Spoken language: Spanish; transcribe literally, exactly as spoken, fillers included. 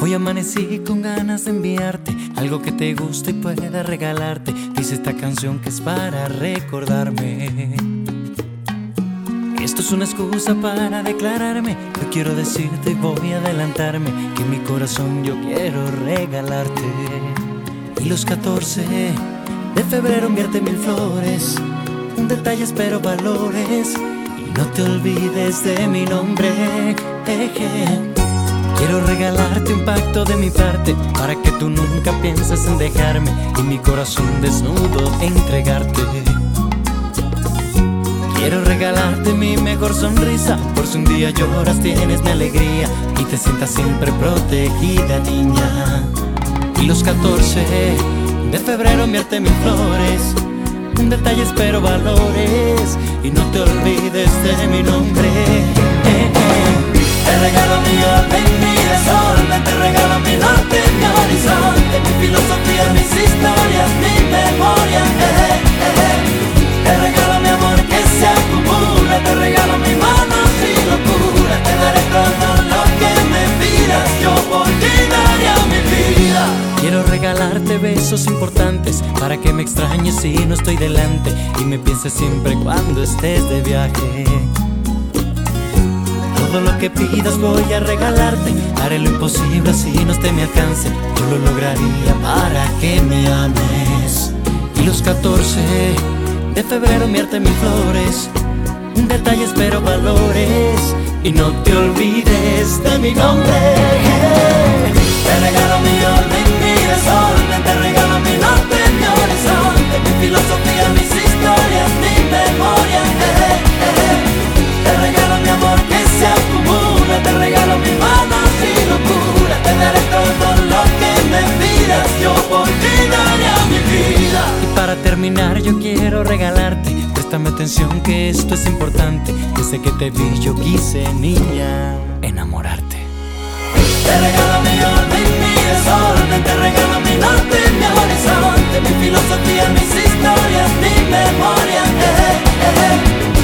Hoy amanecí con ganas de enviarte algo que te guste y pueda regalarte. Dice esta canción que es para recordarme. Esto es una excusa para declararme. Yo quiero decirte y voy a adelantarme que en mi corazón yo quiero regalarte. Y los catorce de febrero enviarte mil flores, un detalle espero valores y no te olvides de mi nombre. Eje. Quiero regalarte un pacto de mi parte para que tú nunca pienses en dejarme y mi corazón desnudo entregarte. Quiero regalarte mi mejor sonrisa, por si un día lloras tienes mi alegría y te sientas siempre protegida, niña. Y los catorce de febrero enviarte mil flores, un detalle espero valores y no te olvides de mi nombre. Eh, eh. Te regalo mi orden, mi desorden, te regalo mi norte, mi horizonte, mi filosofía, mis historias, mi memoria. Eh, eh, eh. Te regalo mi amor que se acumula, te regalo mi mano sin locura, te daré todo lo que me pidas, yo por ti daría mi vida. Quiero regalarte besos importantes para que me extrañes si no estoy delante y me pienses siempre cuando estés de viaje. Todo lo que pidas voy a regalarte, haré lo imposible así no esté a mi alcance, yo lo lograría para que me ames. Y los catorce de febrero enviarte mil flores, un detalle espero valores y no te olvides de mi nombre. Te regalo mi orden, mi desorden, te regalo mi norte, mi horizonte, mi filosofía, mis historias, mi memoria. Eh, eh, eh. Te regalo mi amor que se acumula, te regalo mi mano sin locura, te daré todo lo que me pidas, yo por ti daría mi vida. Y para terminar yo quiero regalarte, préstame atención que esto es importante. Desde que te vi yo quise, niña, enamorarte. Te regalo mi orden, mi desorden, te regalo mi norte, mi horizonte, mi filosofía, mis historias, mi memoria. Eh, eh, eh.